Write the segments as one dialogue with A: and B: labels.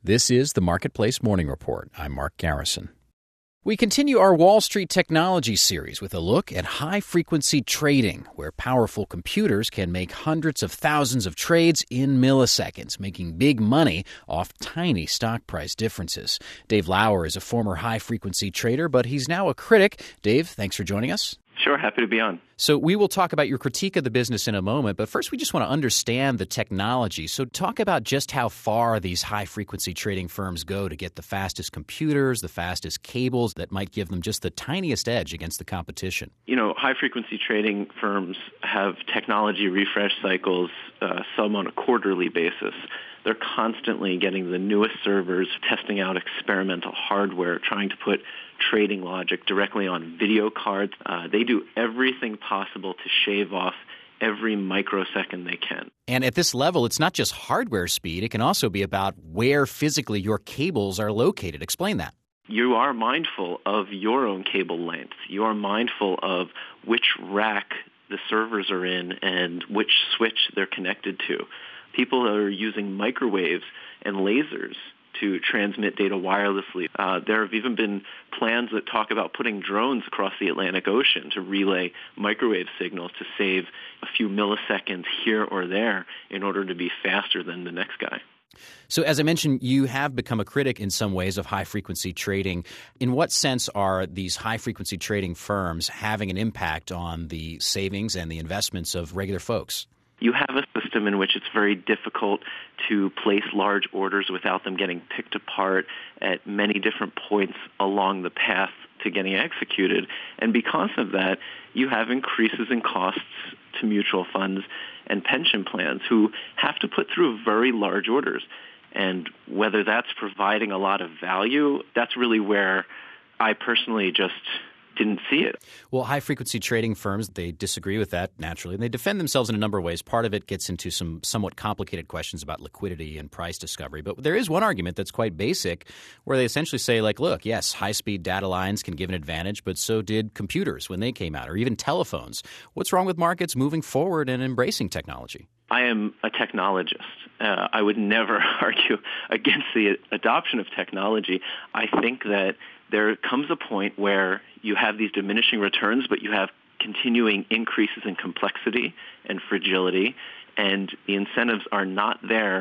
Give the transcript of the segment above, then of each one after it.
A: This is the Marketplace Morning Report. I'm Mark Garrison. We continue our Wall Street Technology series with a look at high-frequency trading, where powerful computers can make hundreds of thousands of trades in milliseconds, making big money off tiny stock price differences. Dave Lauer is a former high-frequency trader, but he's now a critic. Dave, thanks for joining us.
B: Sure, happy to be on.
A: So we will talk about your critique of the business in a moment, but first we just want to understand the technology. So talk about just how far these high-frequency trading firms go to get the fastest computers, the fastest cables that might give them just the tiniest edge against the competition.
B: You know, high-frequency trading firms have technology refresh cycles, some on a quarterly basis. They're constantly getting the newest servers, testing out experimental hardware, trying to put trading logic directly on video cards. They do everything possible to shave off every microsecond they can.
A: And at this level, it's not just hardware speed. It can also be about where physically your cables are located. Explain that.
B: You are mindful of your own cable length. You are mindful of which rack the servers are in and which switch they're connected to. People are using microwaves and lasers to transmit data wirelessly. There have even been plans that talk about putting drones across the Atlantic Ocean to relay microwave signals to save a few milliseconds here or there in order to be faster than the next guy.
A: So as I mentioned, you have become a critic in some ways of high-frequency trading. In what sense are these high-frequency trading firms having an impact on the savings and the investments of regular folks?
B: You have a system in which it's very difficult to place large orders without them getting picked apart at many different points along the path to getting executed. And because of that, you have increases in costs to mutual funds and pension plans who have to put through very large orders. And whether that's providing a lot of value, that's really where I personally just didn't see it.
A: Well, high-frequency trading firms, they disagree with that naturally, and they defend themselves in a number of ways. Part of it gets into some somewhat complicated questions about liquidity and price discovery. But there is one argument that's quite basic where they essentially say, like, look, yes, high-speed data lines can give an advantage, but so did computers when they came out, or even telephones. What's wrong with markets moving forward and embracing technology?
B: I am a technologist. I would never argue against the adoption of technology. I think that there comes a point where you have these diminishing returns, but you have continuing increases in complexity and fragility, and the incentives are not there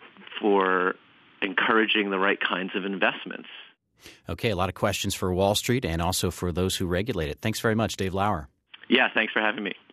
B: for encouraging the right kinds of investments.
A: Okay, a lot of questions for Wall Street and also for those who regulate it. Thanks very much, Dave Lauer.
B: Yeah, thanks for having me.